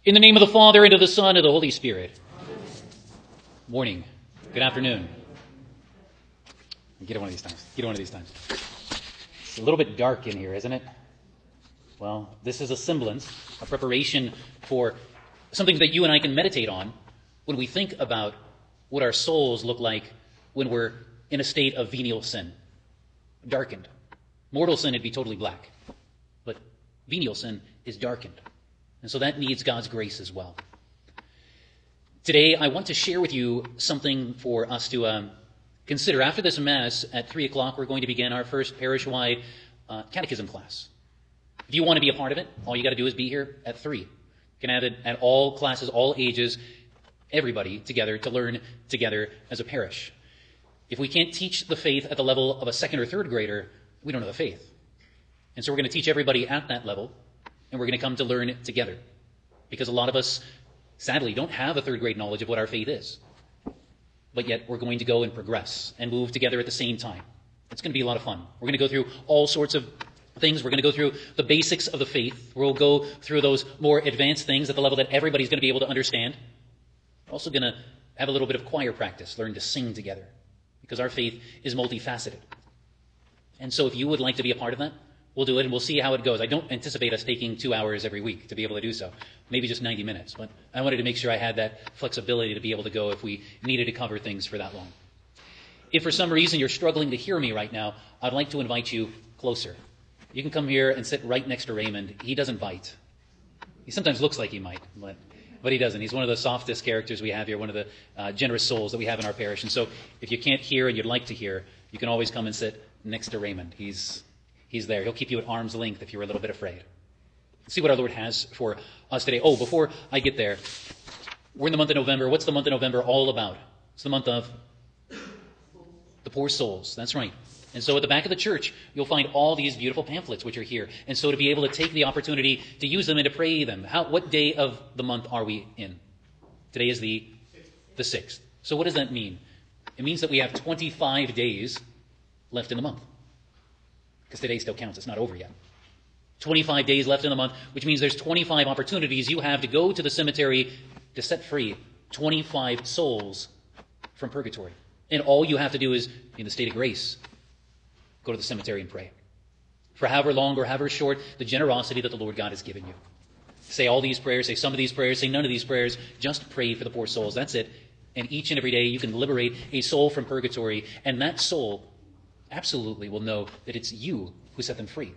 In the name of the Father, and of the Son, and of the Holy Spirit. Morning. Good afternoon. Get it one of these times. Get it one of these times. It's a little bit dark in here, isn't it? Well, this is a semblance, a preparation for something that you and I can meditate on when we think about what our souls look like when we're in a state of venial sin. Darkened. Mortal sin would be totally black. But venial sin is darkened. And so that needs God's grace as well. Today, I want to share with you something for us to consider. After this Mass, at 3 o'clock, we're going to begin our first parish-wide catechism class. If you want to be a part of it, all you got to do is be here at 3. You can have it at all classes, all ages, everybody together to learn together as a parish. If we can't teach the faith at the level of a second or third grader, we don't know the faith. And so we're going to teach everybody at that level, and we're going to come to learn it together. Because a lot of us, sadly, don't have a third grade knowledge of what our faith is. But yet we're going to go and progress and move together at the same time. It's going to be a lot of fun. We're going to go through all sorts of things. We're going to go through the basics of the faith. We'll go through those more advanced things at the level that everybody's going to be able to understand. We're also going to have a little bit of choir practice, learn to sing together. Because our faith is multifaceted. And so if you would like to be a part of that, we'll do it, and we'll see how it goes. I don't anticipate us taking 2 hours every week to be able to do so. Maybe just 90 minutes. But I wanted to make sure I had that flexibility to be able to go if we needed to cover things for that long. If for some reason you're struggling to hear me right now, I'd like to invite you closer. You can come here and sit right next to Raymond. He doesn't bite. He sometimes looks like he might, but he doesn't. He's one of the softest characters we have here, one of the generous souls that we have in our parish. And so if you can't hear and you'd like to hear, you can always come and sit next to Raymond. He's there. He'll keep you at arm's length if you're a little bit afraid. Let's see what our Lord has for us today. Oh, before I get there, we're in the month of November. What's the month of November all about? It's the month of the poor souls. That's right. And so at the back of the church, you'll find all these beautiful pamphlets which are here. And so to be able to take the opportunity to use them and to pray them. What day of the month are we in? Today is the 6th. So what does that mean? It means that we have 25 days left in the month. Because today still counts. It's not over yet. 25 days left in the month, which means there's 25 opportunities you have to go to the cemetery to set free 25 souls from purgatory. And all you have to do is, in the state of grace, go to the cemetery and pray. For however long or however short, the generosity that the Lord God has given you. Say all these prayers, say some of these prayers, say none of these prayers. Just pray for the poor souls. That's it. And each and every day you can liberate a soul from purgatory. And that soul absolutely will know that it's you who set them free.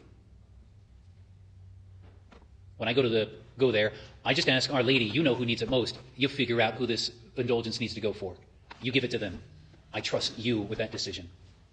When I go there, I just ask Our Lady, you know who needs it most. You figure out who this indulgence needs to go for. You give it to them. I trust you with that decision.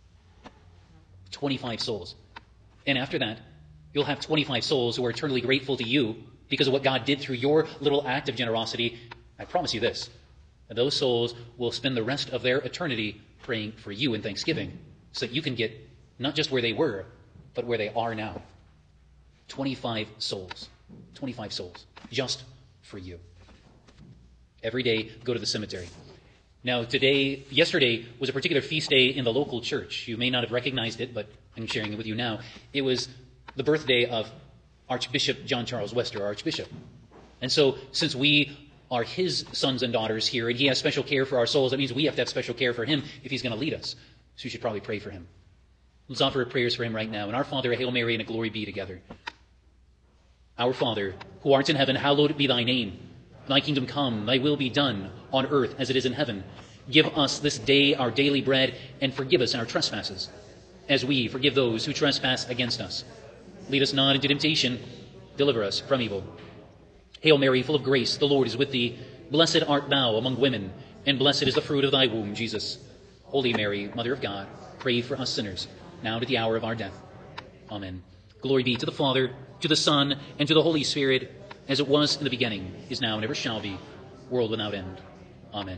25 souls. And after that, you'll have 25 souls who are eternally grateful to you because of what God did through your little act of generosity. I promise you this, that those souls will spend the rest of their eternity praying for you in thanksgiving so that you can get not just where they were, but where they are now. 25 souls. 25 souls. Just for you. Every day, go to the cemetery. Now, yesterday was a particular feast day in the local church. You may not have recognized it, but I'm sharing it with you now. It was the birthday of Archbishop John Charles Wester, our Archbishop. And so, since we are his sons and daughters here, and he has special care for our souls, that means we have to have special care for him if he's going to lead us. So you should probably pray for him. Let's offer prayers for him right now. And our Father, a Hail Mary, and a Glory be together. Our Father, who art in heaven, hallowed be thy name. Thy kingdom come, thy will be done, on earth as it is in heaven. Give us this day our daily bread, and forgive us our trespasses, as we forgive those who trespass against us. Lead us not into temptation, deliver us from evil. Hail Mary, full of grace, the Lord is with thee. Blessed art thou among women, and blessed is the fruit of thy womb, Jesus. Holy Mary, Mother of God, pray for us sinners, now and at the hour of our death. Amen. Glory be to the Father, to the Son, and to the Holy Spirit, as it was in the beginning, is now, and ever shall be, world without end. Amen.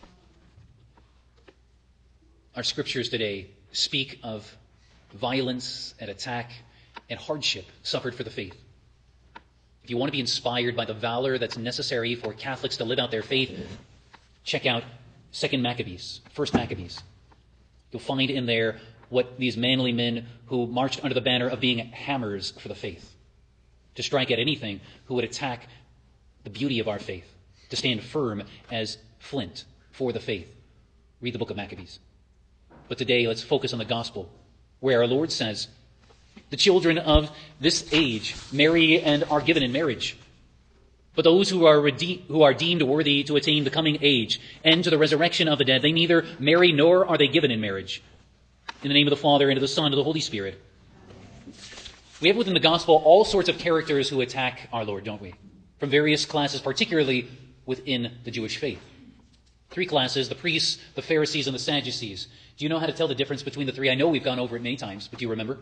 Our scriptures today speak of violence and attack and hardship suffered for the faith. If you want to be inspired by the valor that's necessary for Catholics to live out their faith, check out 2 Maccabees, 1 Maccabees. You'll find in there what these manly men who marched under the banner of being hammers for the faith, to strike at anything who would attack the beauty of our faith, to stand firm as flint for the faith. Read the book of Maccabees. But today, let's focus on the gospel, where our Lord says, the children of this age marry and are given in marriage. But those who are deemed worthy to attain the coming age and to the resurrection of the dead, they neither marry nor are they given in marriage. In the name of the Father, and of the Son, and of the Holy Spirit. We have within the gospel all sorts of characters who attack our Lord, don't we? From various classes, particularly within the Jewish faith. 3 classes, the priests, the Pharisees, and the Sadducees. Do you know how to tell the difference between the 3? I know we've gone over it many times, but do you remember?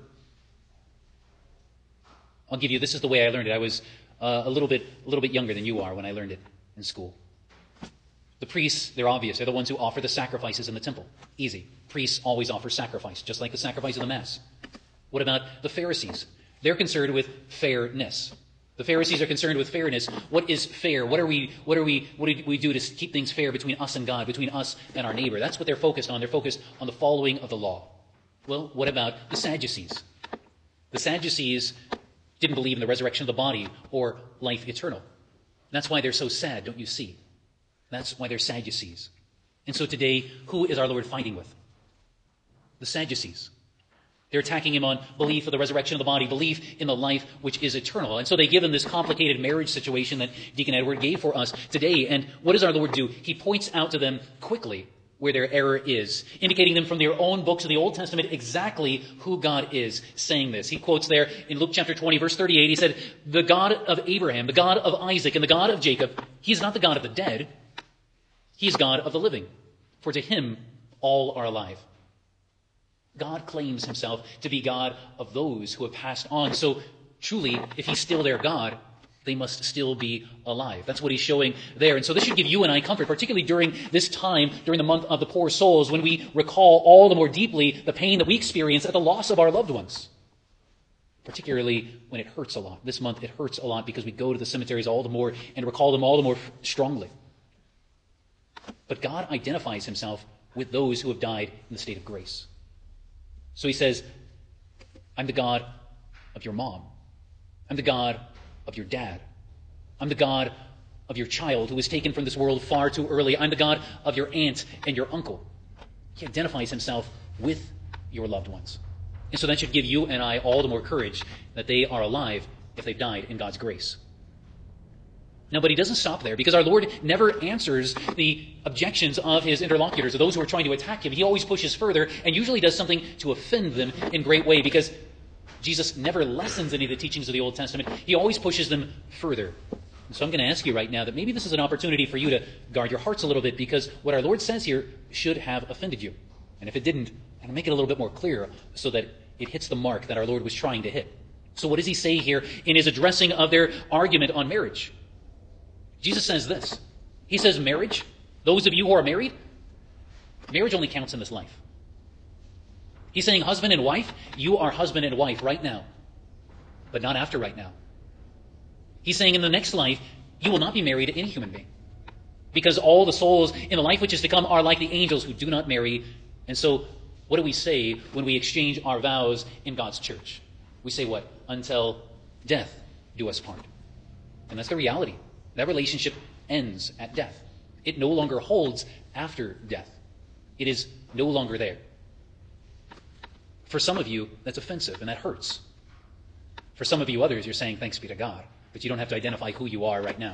I'll give you, this is the way I learned it. I was a little bit younger than you are when I learned it in school. The priests, they're obvious. They're the ones who offer the sacrifices in the temple. Easy. Priests always offer sacrifice, just like the sacrifice of the Mass. What about the Pharisees? They're concerned with fairness. The Pharisees are concerned with fairness. What is fair? What do we do to keep things fair between us and God, between us and our neighbor? That's what they're focused on. They're focused on the following of the law. Well, what about the Sadducees? The Sadducees didn't believe in the resurrection of the body or life eternal. That's why they're so sad, don't you see? That's why they're Sadducees. And so today, who is our Lord fighting with? The Sadducees. They're attacking him on belief of the resurrection of the body, belief in the life which is eternal. And so they give him this complicated marriage situation that Deacon Edward gave for us today. And what does our Lord do? He points out to them quickly where their error is, indicating them from their own books of the Old Testament exactly who God is, saying this. He quotes there in Luke chapter 20, verse 38, he said, the God of Abraham, the God of Isaac, and the God of Jacob, he is not the God of the dead, he is God of the living. For to him all are alive. God claims himself to be God of those who have passed on. So truly, if he's still their God, they must still be alive. That's what he's showing there. And so this should give you and I comfort, particularly during this time, during the month of the poor souls, when we recall all the more deeply the pain that we experience at the loss of our loved ones. Particularly when it hurts a lot. This month it hurts a lot because we go to the cemeteries all the more and recall them all the more strongly. But God identifies himself with those who have died in the state of grace. So he says, I'm the God of your mom. I'm the God of your dad. I'm the God of your child who was taken from this world far too early. I'm the God of your aunt and your uncle. He identifies himself with your loved ones. And so that should give you and I all the more courage that they are alive if they've died in God's grace. Now, but he doesn't stop there, because our Lord never answers the objections of his interlocutors, or those who are trying to attack him. He always pushes further and usually does something to offend them in great way, because Jesus never lessens any of the teachings of the Old Testament. He always pushes them further. And so I'm going to ask you right now that maybe this is an opportunity for you to guard your hearts a little bit, because what our Lord says here should have offended you. And if it didn't, I'll make it a little bit more clear so that it hits the mark that our Lord was trying to hit. So what does he say here in his addressing of their argument on marriage? Jesus says this. He says, marriage, those of you who are married, marriage only counts in this life. He's saying, husband and wife, you are husband and wife right now, but not after right now. He's saying in the next life, you will not be married to any human being, because all the souls in the life which is to come are like the angels who do not marry. And so what do we say when we exchange our vows in God's church? We say what? Until death do us part. And that's the reality. That relationship ends at death. It no longer holds after death. It is no longer there. For some of you, that's offensive and that hurts. For some of you others, you're saying, thanks be to God, but you don't have to identify who you are right now.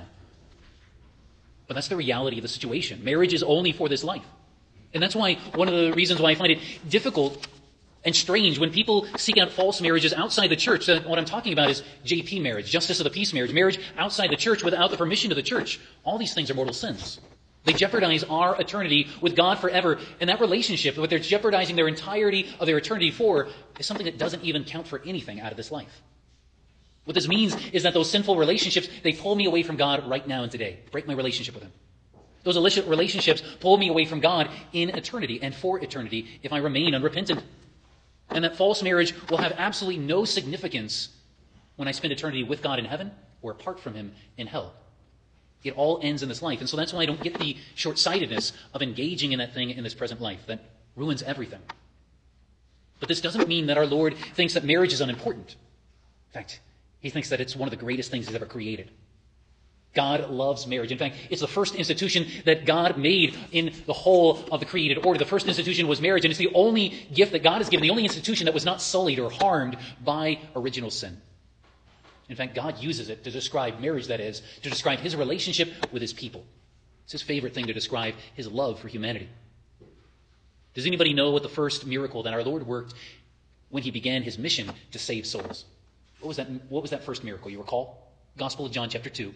But that's the reality of the situation. Marriage is only for this life. And that's why one of the reasons why I find it difficult and strange when people seek out false marriages outside the church. What I'm talking about is JP marriage, justice of the peace marriage outside the church without the permission of the church. All these things are mortal sins. They jeopardize our eternity with God forever. And that relationship, what they're jeopardizing their entirety of their eternity for, is something that doesn't even count for anything out of this life. What this means is that those sinful relationships, they pull me away from God right now and today. Break my relationship with him. Those illicit relationships pull me away from God in eternity and for eternity if I remain unrepentant. And that false marriage will have absolutely no significance when I spend eternity with God in heaven or apart from him in hell. It all ends in this life. And so that's why I don't get the short-sightedness of engaging in that thing in this present life. That ruins everything. But this doesn't mean that our Lord thinks that marriage is unimportant. In fact, he thinks that it's one of the greatest things he's ever created. God loves marriage. In fact, it's the first institution that God made in the whole of the created order. The first institution was marriage, and it's the only gift that God has given, the only institution that was not sullied or harmed by original sin. In fact, God uses it to describe marriage, that is, to describe his relationship with his people. It's his favorite thing to describe his love for humanity. Does anybody know what the first miracle that our Lord worked when he began his mission to save souls? What was that first miracle? You recall? Gospel of John chapter 2.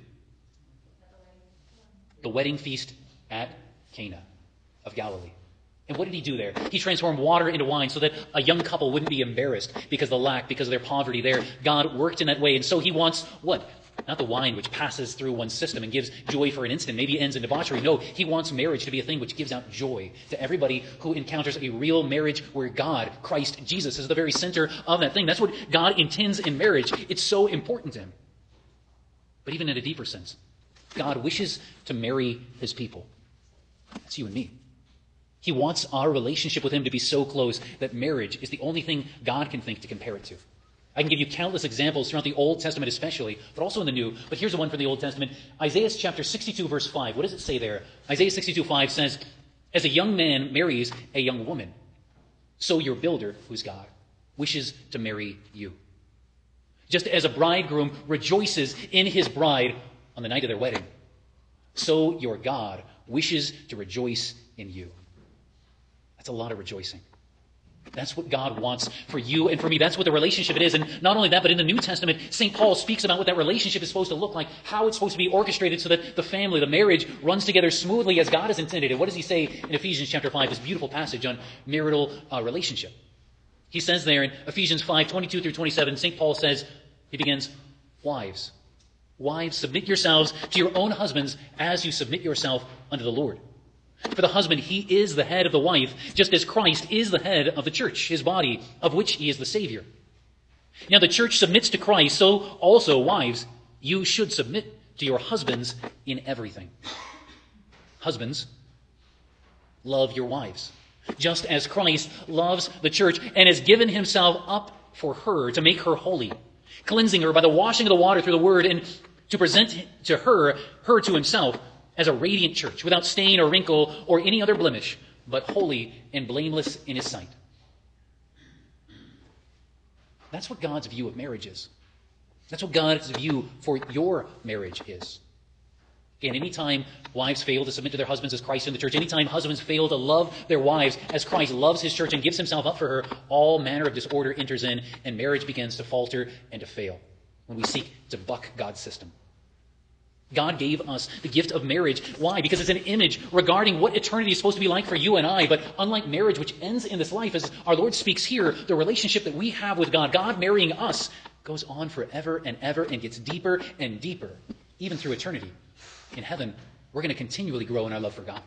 The wedding feast at Cana of Galilee. And what did he do there? He transformed water into wine so that a young couple wouldn't be embarrassed because of their poverty there. God worked in that way. And so he wants what? Not the wine which passes through one's system and gives joy for an instant, maybe ends in debauchery. No, he wants marriage to be a thing which gives out joy to everybody who encounters a real marriage where God, Christ Jesus, is the very center of that thing. That's what God intends in marriage. It's so important to him. But even in a deeper sense, God wishes to marry his people. That's you and me. He wants our relationship with him to be so close that marriage is the only thing God can think to compare it to. I can give you countless examples throughout the Old Testament especially, but also in the New. But here's the one from the Old Testament. Isaiah chapter 62 verse 5. What does it say there? Isaiah 62:5 says, "As a young man marries a young woman, so your builder, who's God, wishes to marry you. Just as a bridegroom rejoices in his bride on the night of their wedding, so your God wishes to rejoice in you." That's a lot of rejoicing. That's what God wants for you and for me. That's what the relationship it is. And not only that, but in the New Testament, St. Paul speaks about what that relationship is supposed to look like, how it's supposed to be orchestrated so that the family, the marriage, runs together smoothly as God has intended. And what does he say in Ephesians chapter 5, this beautiful passage on marital relationship? He says there in Ephesians 5:22 through 27, St. Paul says, he begins, "Wives, submit yourselves to your own husbands as you submit yourself unto the Lord. For the husband, he is the head of the wife, just as Christ is the head of the church, his body, of which he is the Savior. Now the church submits to Christ, so also, wives, you should submit to your husbands in everything. Husbands, love your wives, just as Christ loves the church and has given himself up for her to make her holy, cleansing her by the washing of the water through the word, and to present to her to himself, as a radiant church, without stain or wrinkle or any other blemish, but holy and blameless in his sight." That's what God's view of marriage is. That's what God's view for your marriage is. Again, anytime wives fail to submit to their husbands as Christ in the church, anytime husbands fail to love their wives as Christ loves his church and gives himself up for her, all manner of disorder enters in, and marriage begins to falter and to fail when we seek to buck God's system. God gave us the gift of marriage. Why? Because it's an image regarding what eternity is supposed to be like for you and I. But unlike marriage, which ends in this life, as our Lord speaks here, the relationship that we have with God, God marrying us, goes on forever and ever and gets deeper and deeper, even through eternity. In heaven, we're going to continually grow in our love for God.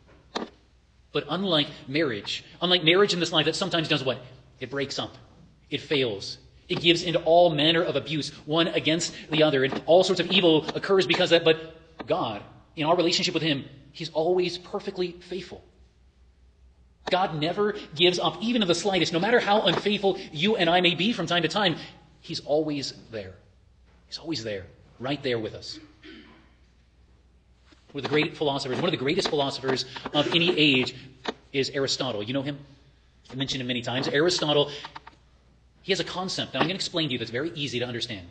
But unlike marriage in this life that sometimes does what? It breaks up. It fails. It gives into all manner of abuse, one against the other, and all sorts of evil occurs because of that. But God, in our relationship with him, he's always perfectly faithful. God never gives up, even in the slightest. No matter how unfaithful you and I may be from time to time, he's always there. He's always there, right there with us. One of the greatest philosophers of any age is Aristotle. You know him? I mentioned him many times. Aristotle, he has a concept that I'm going to explain to you that's very easy to understand.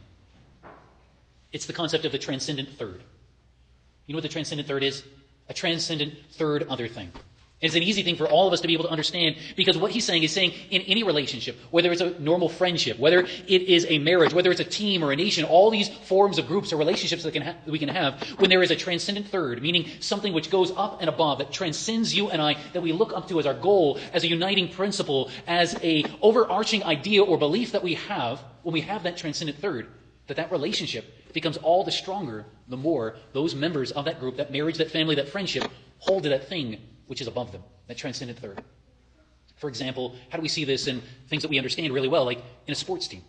It's the concept of the transcendent third. You know what the transcendent third is? A transcendent third other thing. And it's an easy thing for all of us to be able to understand, because what he's saying is saying in any relationship, whether it's a normal friendship, whether it is a marriage, whether it's a team or a nation, all these forms of groups or relationships that we can have, when there is a transcendent third, meaning something which goes up and above, that transcends you and I, that we look up to as our goal, as a uniting principle, as a overarching idea or belief that we have, when we have that transcendent third, that relationship becomes all the stronger the more those members of that group, that marriage, that family, that friendship, hold to that thing which is above them, that transcendent third. For example, how do we see this in things that we understand really well, like in a sports team?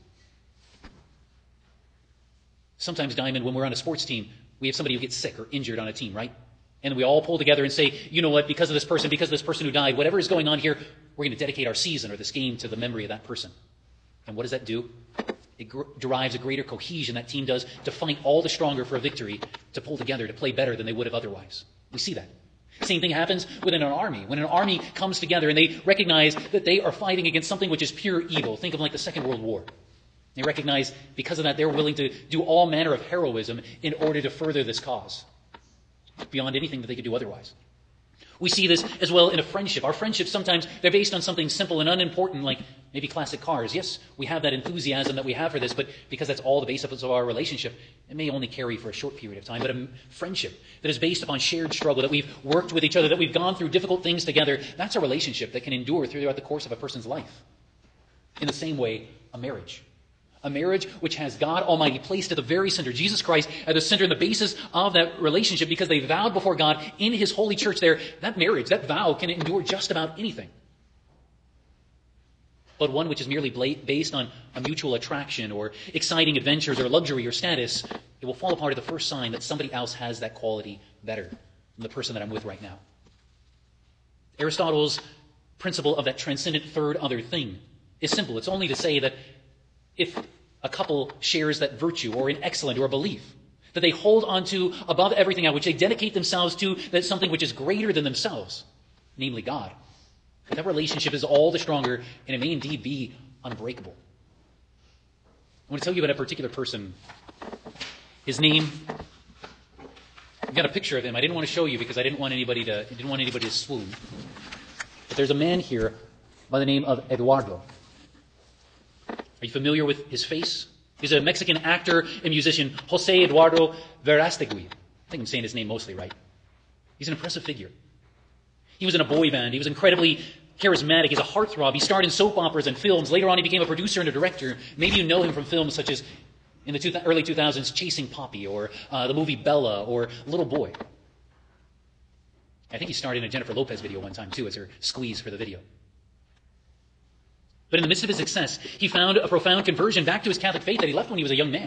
Sometimes, Diamond, when we're on a sports team, we have somebody who gets sick or injured on a team, right? And we all pull together and say, you know what, because of this person who died, whatever is going on here, we're going to dedicate our season or this game to the memory of that person. And what does that do? It it derives a greater cohesion, that team does, to fight all the stronger for a victory, to pull together, to play better than they would have otherwise. We see that. Same thing happens within an army. When an army comes together and they recognize that they are fighting against something which is pure evil, think of like the Second World War. They recognize because of that they're willing to do all manner of heroism in order to further this cause, beyond anything that they could do otherwise. We see this as well in a friendship. Our friendships sometimes, they're based on something simple and unimportant, like maybe classic cars. Yes, we have that enthusiasm that we have for this, but because that's all the basis of our relationship, it may only carry for a short period of time. But a friendship that is based upon shared struggle, that we've worked with each other, that we've gone through difficult things together, that's a relationship that can endure throughout the course of a person's life. In the same way, a marriage. A marriage which has God Almighty placed at the very center, Jesus Christ at the center and the basis of that relationship, because they vowed before God in His holy church there, that marriage, that vow can endure just about anything. But one which is merely based on a mutual attraction or exciting adventures or luxury or status, it will fall apart at the first sign that somebody else has that quality better than the person that I'm with right now. Aristotle's principle of that transcendent third other thing is simple. It's only to say that if a couple shares that virtue or an excellent or a belief that they hold on to above everything else, which they dedicate themselves to, that's something which is greater than themselves, namely God, that relationship is all the stronger, and it may indeed be unbreakable. I want to tell you about a particular person. His name, I've got a picture of him. I didn't want to show you because I didn't want anybody to swoon. But there's a man here by the name of Eduardo. Are you familiar with his face? He's a Mexican actor and musician, José Eduardo Verástegui. I think I'm saying his name mostly right. He's an impressive figure. He was in a boy band. He was incredibly charismatic. He's a heartthrob. He starred in soap operas and films. Later on, he became a producer and a director. Maybe you know him from films such as, in the early 2000s, Chasing Poppy, or the movie Bella, or Little Boy. I think he starred in a Jennifer Lopez video one time, too, as her squeeze for the video. But in the midst of his success, he found a profound conversion back to his Catholic faith that he left when he was a young man.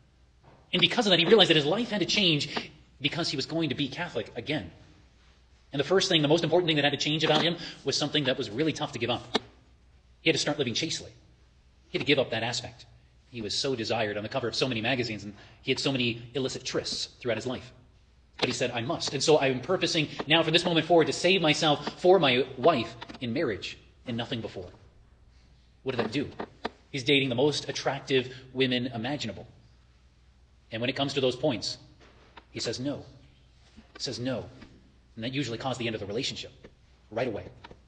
And because of that, he realized that his life had to change because he was going to be Catholic again. And the first thing, the most important thing that had to change about him was something that was really tough to give up. He had to start living chastely. He had to give up that aspect. He was so desired on the cover of so many magazines, and he had so many illicit trysts throughout his life. But he said, I must. And so I'm purposing now from this moment forward to save myself for my wife in marriage and nothing before. What did that do? He's dating the most attractive women imaginable. And when it comes to those points, he says no. He says no. And that usually caused the end of the relationship right away.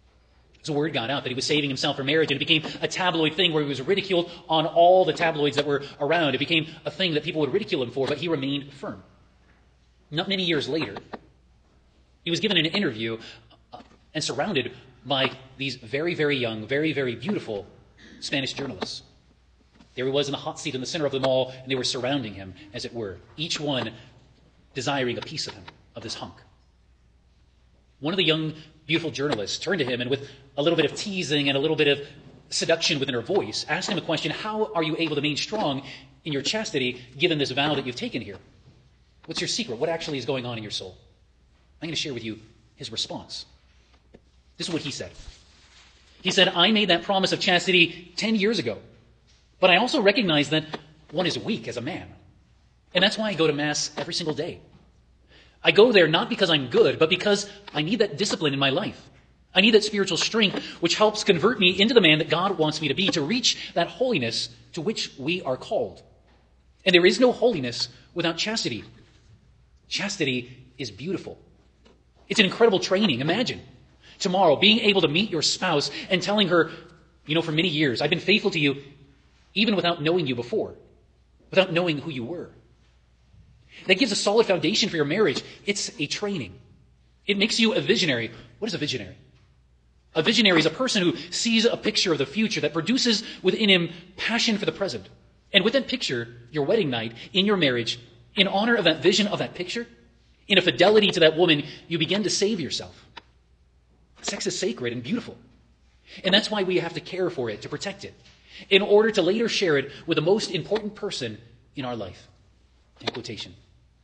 So word got out that he was saving himself for marriage, and it became a tabloid thing where he was ridiculed on all the tabloids that were around. It became a thing that people would ridicule him for, but he remained firm. Not many years later, he was given an interview and surrounded by these very, very young, very, very beautiful Spanish journalists. There he was in the hot seat in the center of them all, and they were surrounding him, as it were, each one desiring a piece of him, of this hunk. One of the young, beautiful journalists turned to him and with a little bit of teasing and a little bit of seduction within her voice, asked him a question: how are you able to remain strong in your chastity given this vow that you've taken here? What's your secret? What actually is going on in your soul? I'm going to share with you his response. This is what he said. He said, I made that promise of chastity 10 years ago, but I also recognize that one is weak as a man. And that's why I go to Mass every single day. I go there not because I'm good, but because I need that discipline in my life. I need that spiritual strength which helps convert me into the man that God wants me to be, to reach that holiness to which we are called. And there is no holiness without chastity. Chastity is beautiful. It's an incredible training. Imagine tomorrow being able to meet your spouse and telling her, you know, for many years, I've been faithful to you even without knowing you before, without knowing who you were. That gives a solid foundation for your marriage. It's a training. It makes you a visionary. What is a visionary? A visionary is a person who sees a picture of the future that produces within him passion for the present. And with that picture, your wedding night, in your marriage, in honor of that vision of that picture, in a fidelity to that woman, you begin to save yourself. Sex is sacred and beautiful. And that's why we have to care for it, to protect it, in order to later share it with the most important person in our life. In quotation.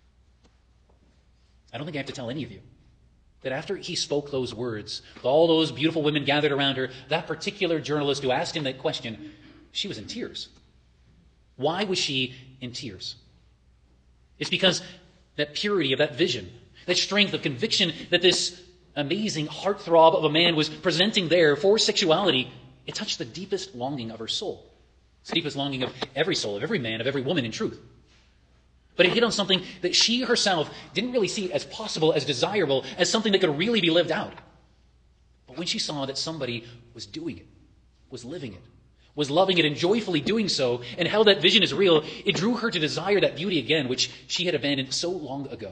I don't think I have to tell any of you that after he spoke those words, with all those beautiful women gathered around her, that particular journalist who asked him that question, she was in tears. Why was she in tears? It's because that purity of that vision, that strength of conviction that this amazing heartthrob of a man was presenting there for sexuality, it touched the deepest longing of her soul. It's the deepest longing of every soul, of every man, of every woman in truth. But it hit on something that she herself didn't really see as possible, as desirable, as something that could really be lived out. But when she saw that somebody was doing it, was living it, was loving it and joyfully doing so, and held that vision as real, it drew her to desire that beauty again, which she had abandoned so long ago.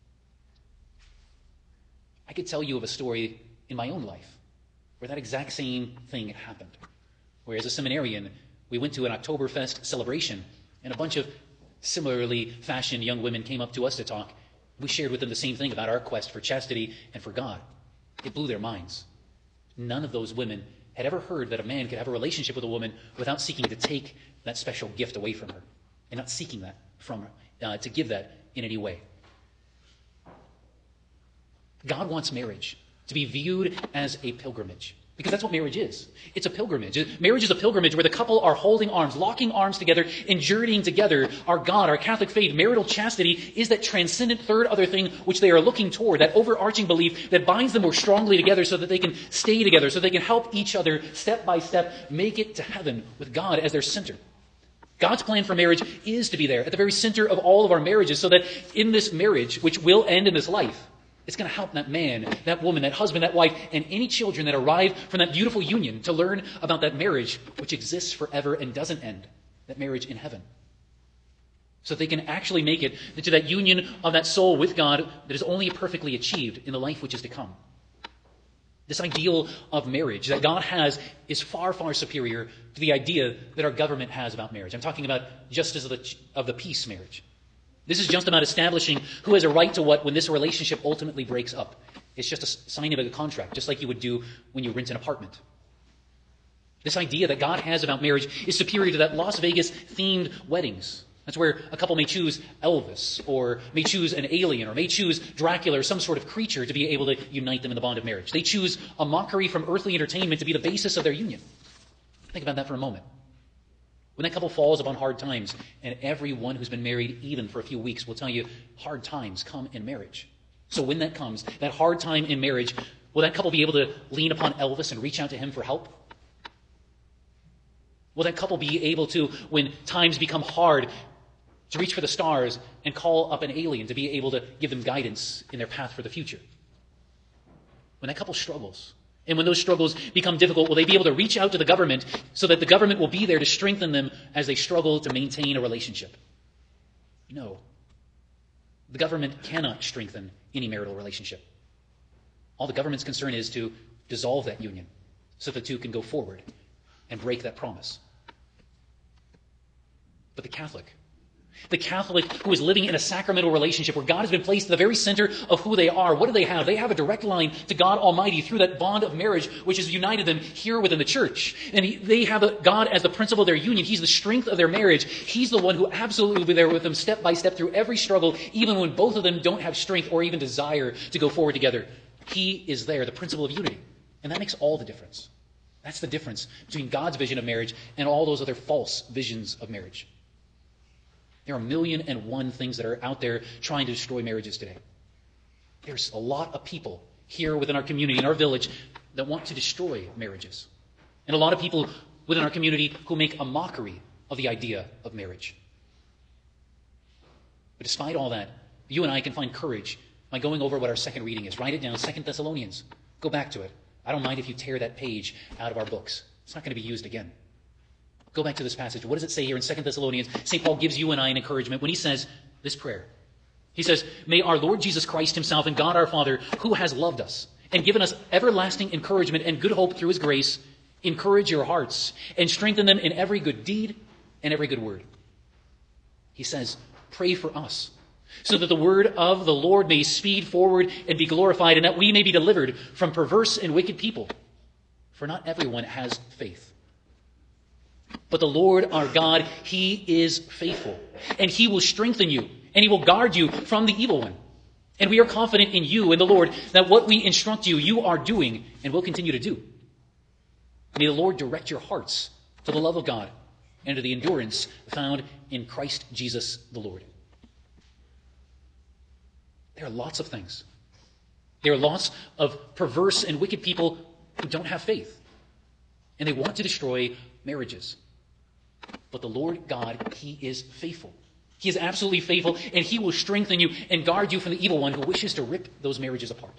I could tell you of a story in my own life where that exact same thing happened. Where as a seminarian, we went to an Oktoberfest celebration, and a bunch of similarly fashioned young women came up to us to talk. We shared with them the same thing about our quest for chastity and for God. It blew their minds. None of those women had ever heard that a man could have a relationship with a woman without seeking to take that special gift away from her, and not seeking that from her, to give that in any way. God wants marriage to be viewed as a pilgrimage, because that's what marriage is. It's a pilgrimage. Marriage is a pilgrimage where the couple are holding arms, locking arms together, and journeying together. Our God, our Catholic faith, marital chastity is that transcendent third other thing which they are looking toward, that overarching belief that binds them more strongly together so that they can stay together, so they can help each other step by step make it to heaven with God as their center. God's plan for marriage is to be there at the very center of all of our marriages, so that in this marriage, which will end in this life, it's going to help that man, that woman, that husband, that wife, and any children that arrive from that beautiful union to learn about that marriage which exists forever and doesn't end, that marriage in heaven. So they can actually make it to that union of that soul with God that is only perfectly achieved in the life which is to come. This ideal of marriage that God has is far, far superior to the idea that our government has about marriage. I'm talking about justice of the peace marriage. This is just about establishing who has a right to what when this relationship ultimately breaks up. It's just a signing of a contract, just like you would do when you rent an apartment. This idea that God has about marriage is superior to that Las Vegas-themed weddings. That's where a couple may choose Elvis, or may choose an alien, or may choose Dracula, or some sort of creature to be able to unite them in the bond of marriage. They choose a mockery from earthly entertainment to be the basis of their union. Think about that for a moment. When that couple falls upon hard times, and everyone who's been married even for a few weeks will tell you hard times come in marriage. So when that comes, that hard time in marriage, will that couple be able to lean upon Elvis and reach out to him for help? Will that couple be able to, when times become hard, to reach for the stars and call up an alien to be able to give them guidance in their path for the future? When that couple struggles, and when those struggles become difficult, will they be able to reach out to the government so that the government will be there to strengthen them as they struggle to maintain a relationship? No. The government cannot strengthen any marital relationship. All the government's concern is to dissolve that union so the two can go forward and break that promise. But the Catholic who is living in a sacramental relationship where God has been placed at the very center of who they are, what do they have? They have a direct line to God Almighty through that bond of marriage which has united them here within the church. And they have God as the principle of their union. He's the strength of their marriage. He's the one who absolutely will be there with them step by step through every struggle, even when both of them don't have strength or even desire to go forward together. He is there, the principle of unity. And that makes all the difference. That's the difference between God's vision of marriage and all those other false visions of marriage. There are 1,000,001 things that are out there trying to destroy marriages today. There's a lot of people here within our community, in our village, that want to destroy marriages. And a lot of people within our community who make a mockery of the idea of marriage. But despite all that, you and I can find courage by going over what our second reading is. Write it down, 2 Thessalonians. Go back to it. I don't mind if you tear that page out of our books. It's not going to be used again. Go back to this passage. What does it say here in 2 Thessalonians? St. Paul gives you and I an encouragement when he says this prayer. He says, "May our Lord Jesus Christ himself and God our Father, who has loved us and given us everlasting encouragement and good hope through his grace, encourage your hearts and strengthen them in every good deed and every good word." He says, pray for us, so that the word of the Lord may speed forward and be glorified, and that we may be delivered from perverse and wicked people. For not everyone has faith. But the Lord our God, he is faithful, and he will strengthen you, and he will guard you from the evil one. And we are confident in you, in the Lord, that what we instruct you, you are doing and will continue to do. May the Lord direct your hearts to the love of God and to the endurance found in Christ Jesus the Lord. There are lots of things. There are lots of perverse and wicked people who don't have faith, and they want to destroy marriages. But the Lord God, He is faithful. He is absolutely faithful, and He will strengthen you and guard you from the evil one who wishes to rip those marriages apart.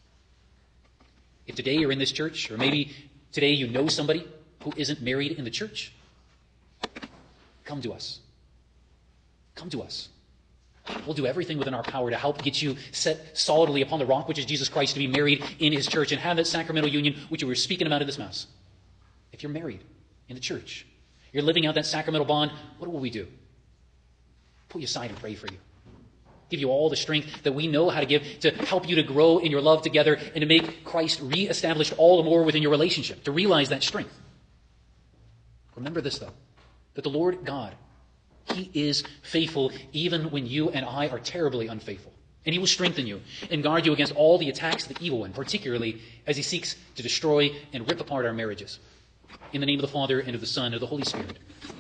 If today you're in this church, or maybe today you know somebody who isn't married in the church, come to us. Come to us. We'll do everything within our power to help get you set solidly upon the rock, which is Jesus Christ, to be married in His church and have that sacramental union which we were speaking about in this Mass. If you're married in the church, you're living out that sacramental bond, what will we do? Pull you aside and pray for you. Give you all the strength that we know how to give to help you to grow in your love together and to make Christ reestablished all the more within your relationship, to realize that strength. Remember this, though, that the Lord God, He is faithful even when you and I are terribly unfaithful. And He will strengthen you and guard you against all the attacks of the evil one, particularly as he seeks to destroy and rip apart our marriages. In the name of the Father, and of the Son, and of the Holy Spirit.